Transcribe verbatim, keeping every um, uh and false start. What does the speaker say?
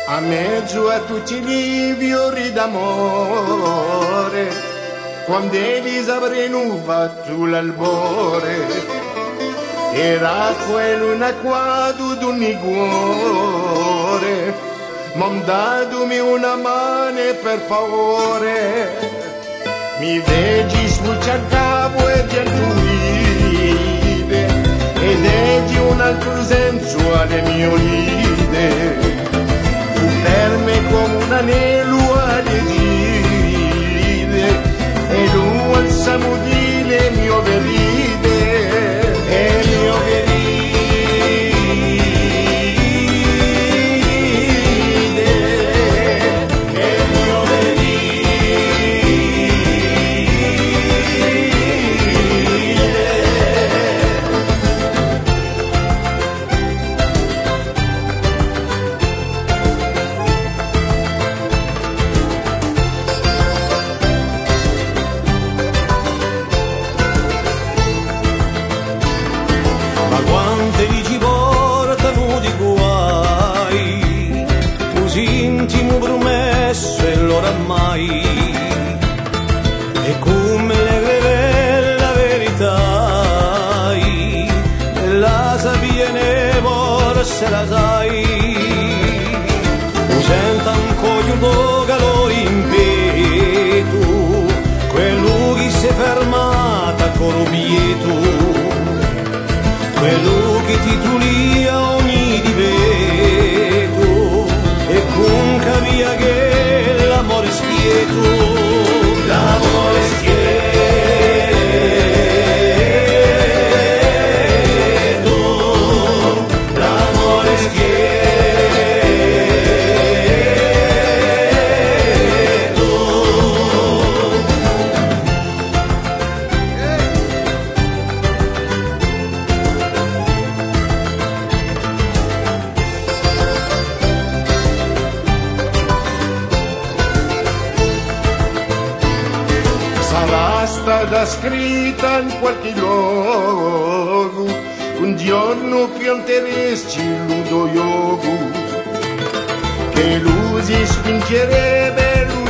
a mezzo a tutti i fiori d'amore, quando egli s'avranno fatto l'albore, era quello un acquato d'un cuore, mandatemi una mano per favore, mi vedi sbucciare il capo e gentilide, ed egli un altro sensuale mio ride, per me come un anello alle gide, e lui al samudile mio veride, e mio veride, e mio Ma quante dici portano di guai, così intimo promesso e l'oramai, e come le rivela la verità, e la sapiene forse la sai, senta ancora un po' calore in petto, quello che si è fermata con lo pieto, quello che ti tulia ogni diveto, e con capia che l'amore spieto, l'amore spieto, l'amore spieto. Sarà stata scritta in qualche luogo, un giorno pianteresti l'udo yogo, che lui si spingerebbe, lui